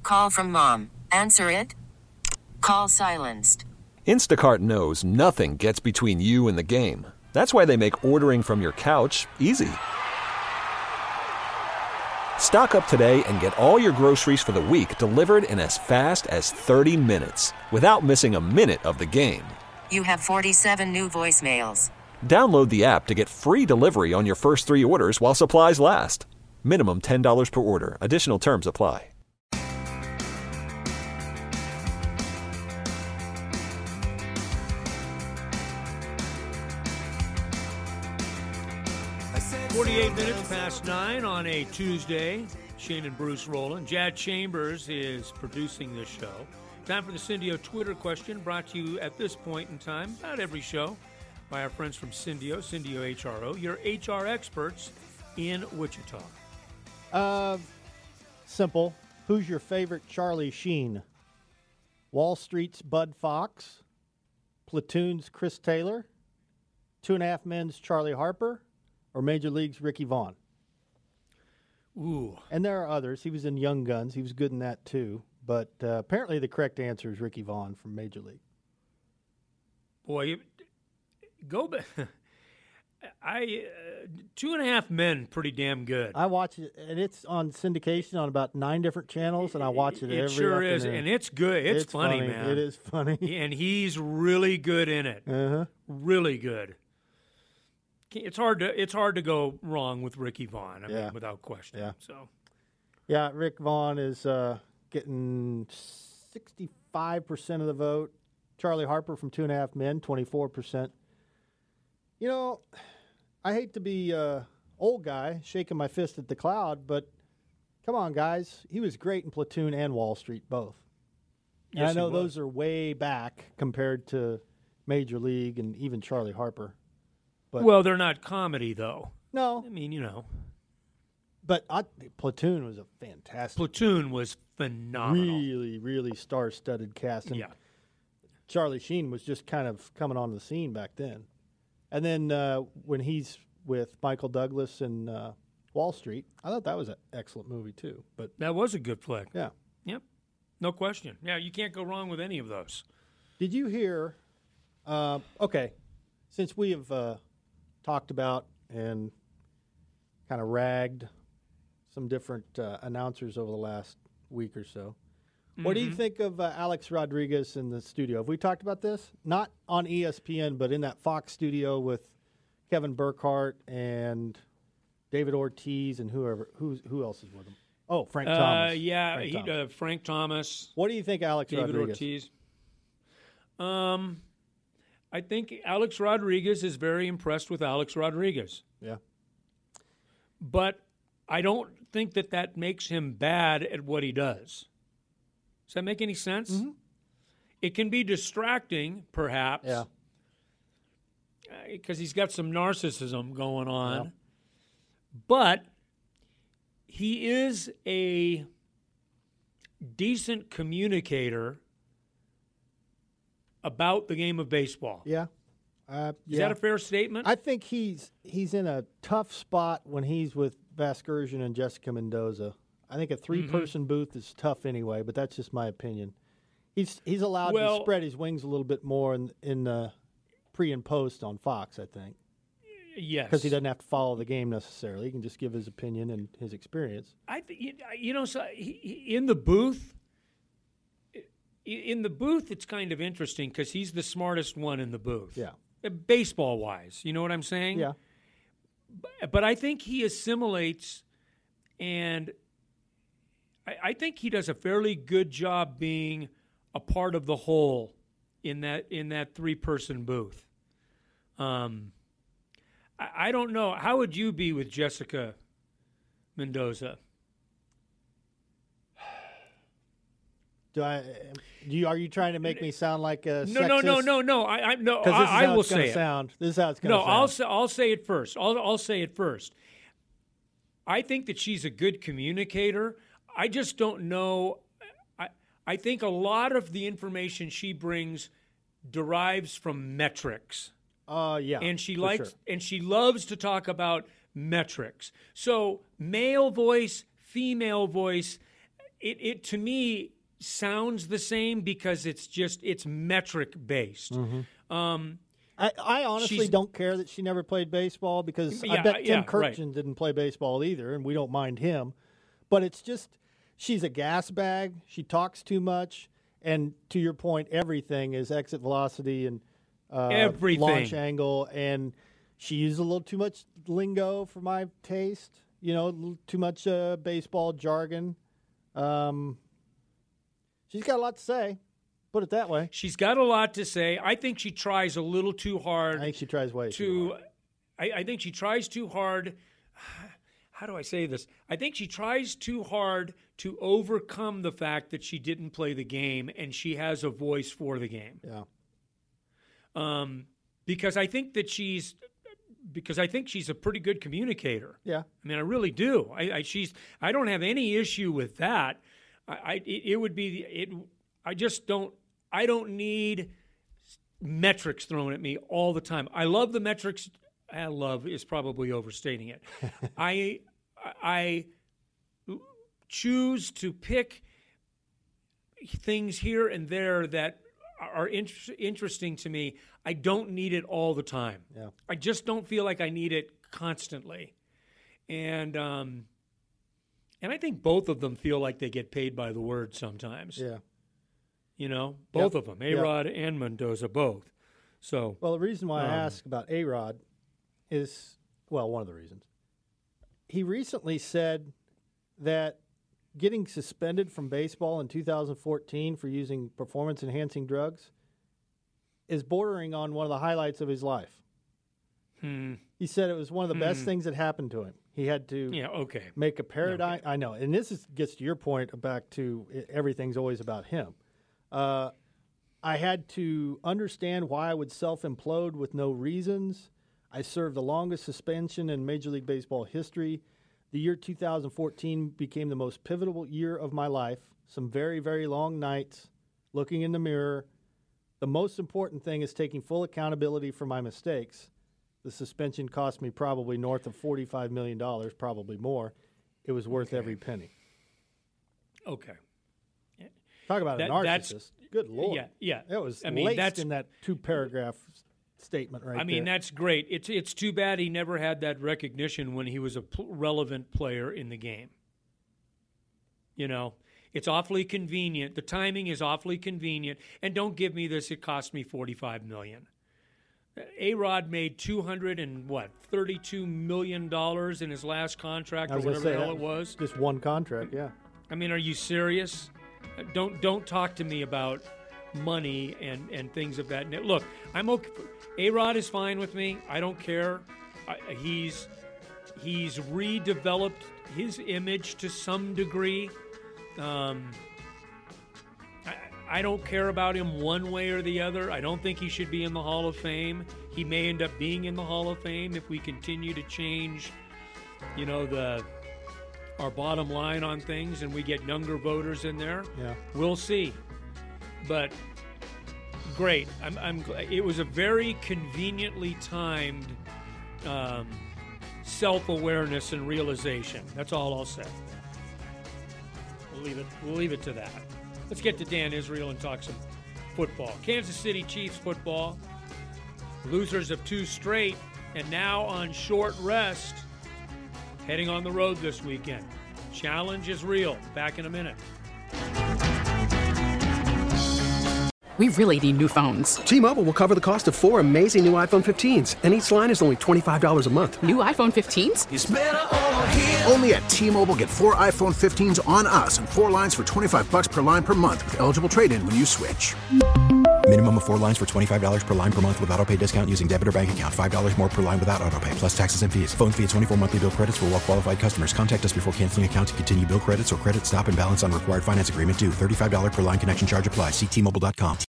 Call from mom. Answer it. Call silenced. Instacart knows nothing gets between you and the game. That's why they make ordering from your couch easy. Stock up today and get all your groceries for the week delivered in as fast as 30 minutes without missing a minute of the game. You have 47 new voicemails. Download the app to get free delivery on your first 3 orders while supplies last. Minimum $10 per order. Additional terms apply. Past 9 on a Tuesday. Shane and Bruce rolling. Jad Chambers is producing this show. Time for the Syndio Twitter question, brought to you at this point in time, about every show, by our friends from Syndio HRO, your HR experts in Wichita. Simple. Who's your favorite Charlie Sheen? Wall Street's Bud Fox, Platoon's Chris Taylor, 2.5 Men's Charlie Harper, or Major League's Ricky Vaughn? Ooh. And there are others. He was in Young Guns. He was good in that, too. But apparently the correct answer is Ricky Vaughn from Major League. Boy, go back. 2.5 Men, pretty damn good. I watch it, and it's on syndication on about 9 different channels, and I watch it every afternoon. It sure is, and it's good. It's funny, man. It is funny. And he's really good in it. Uh-huh. Really good. It's hard to go wrong with Ricky Vaughn. I mean, without question. Yeah. So, yeah, Rick Vaughn is getting 65% of the vote. Charlie Harper from 2.5 Men, 24%. You know, I hate to be old guy shaking my fist at the cloud, but come on, guys. He was great in Platoon and Wall Street, both. And yes, I know those are way back compared to Major League and even Charlie Harper. But, well, they're not comedy, though. No. I mean, But Platoon was a fantastic. Platoon was phenomenal. Really, really star-studded cast. And Charlie Sheen was just kind of coming on the scene back then. And then when he's with Michael Douglas in Wall Street, I thought that was an excellent movie, too. But that was a good flick. Yeah. Yep. No question. Yeah, you can't go wrong with any of those. Did you hear, okay, since we have talked about and kind of ragged some different announcers over the last week or so, what do you think of Alex Rodriguez in the studio? Have we talked about this? Not on ESPN, but in that Fox studio with Kevin Burkhardt and David Ortiz and who else is with him? Oh, Frank Thomas. Frank Thomas. What do you think, Alex David Rodriguez? Ortiz. I think Alex Rodriguez is very impressed with Alex Rodriguez. Yeah. But I don't think that makes him bad at what he does. Does that make any sense? Mm-hmm. It can be distracting, perhaps. Yeah. Because he's got some narcissism going on. Yeah. But he is a decent communicator about the game of baseball. Yeah. Is that a fair statement? I think he's in a tough spot when he's with Vasgersian and Jessica Mendoza. I think a 3-person booth is tough anyway, but that's just my opinion. He's allowed to spread his wings a little bit more in the pre and post on Fox, I think. Yes. Because he doesn't have to follow the game necessarily. He can just give his opinion and his experience. So in the booth, it's kind of interesting because he's the smartest one in the booth. Yeah. Baseball-wise, you know what I'm saying? Yeah. But I think he assimilates, and I think he does a fairly good job being a part of the whole in that 3-person booth. I don't know. How would you be with Jessica Mendoza? Are you trying to make me sound like a no, sexist? No. I will say it. This is how it's going to sound. No, I'll say it first. I'll say it first. I think that she's a good communicator. I just don't know. I think a lot of the information she brings derives from metrics. Yeah. And she loves to talk about metrics. So male voice, female voice, it to me sounds the same because it's metric based. Mm-hmm. I honestly don't care that she never played baseball because I bet Tim Kirkjian didn't play baseball either, and we don't mind him. But it's just she's a gas bag. She talks too much. And to your point, everything is exit velocity and everything. Launch angle. And she used a little too much lingo for my taste, too much baseball jargon. She's got a lot to say. Put it that way. She's got a lot to say. I think she tries a little too hard. I think she tries way too hard. I think she tries too hard. How do I say this? I think she tries too hard to overcome the fact that she didn't play the game and she has a voice for the game. Yeah. Because I think she's a pretty good communicator. Yeah. I mean, I really do. I don't have any issue with that. I don't need metrics thrown at me all the time. I love the metrics. Love is probably overstating it. I choose to pick things here and there that are interesting to me. I don't need it all the time. Yeah. I just don't feel like I need it constantly. And I think both of them feel like they get paid by the word sometimes. Yeah. Both of them, A-Rod and Mendoza, both. So, well, the reason why I ask about A-Rod is, one of the reasons. He recently said that getting suspended from baseball in 2014 for using performance-enhancing drugs is bordering on one of the highlights of his life. He said it was one of the best things that happened to him. He had to make a paradigm. Okay. I know, and this gets to your point back to everything's always about him. I had to understand why I would self-implode with no reasons. I served the longest suspension in Major League Baseball history. The year 2014 became the most pivotal year of my life. Some very, very long nights, looking in the mirror. The most important thing is taking full accountability for my mistakes. The suspension cost me probably north of $45 million, probably more. It was worth every penny. Okay. Talk about a narcissist. Good Lord. Yeah. It was laced in that 2-paragraph statement right there. I mean, that's great. It's too bad he never had that recognition when he was a relevant player in the game. It's awfully convenient. The timing is awfully convenient. And don't give me this, it cost me $45 million. A-Rod made $232 million in his last contract, or whatever the hell it was. Just one contract, yeah. I mean, are you serious? Don't talk to me about money and things of that. Look, I'm okay. A-Rod is fine with me. I don't care. He's redeveloped his image to some degree. I don't care about him one way or the other. I don't think he should be in the Hall of Fame. He may end up being in the Hall of Fame if we continue to change, our bottom line on things and we get younger voters in there. Yeah. We'll see. But great. It was a very conveniently timed self-awareness and realization. That's all I'll say. We'll leave it to that. Let's get to Dan Israel and talk some football. Kansas City Chiefs football. Losers of 2 straight and now on short rest. Heading on the road this weekend. Challenge is real. Back in a minute. We really need new phones. T-Mobile will cover the cost of 4 amazing new iPhone 15s, and each line is only $25 a month. New iPhone 15s? It's better over here. Only at T-Mobile, get 4 iPhone 15s on us and 4 lines for $25 per line per month with eligible trade-in when you switch. Minimum of 4 lines for $25 per line per month with autopay discount using debit or bank account. $5 more per line without autopay, plus taxes and fees. Phone fee at 24 monthly bill credits for well-qualified customers. Contact us before canceling account to continue bill credits or credit stop and balance on required finance agreement due. $35 per line connection charge applies. See T-Mobile.com.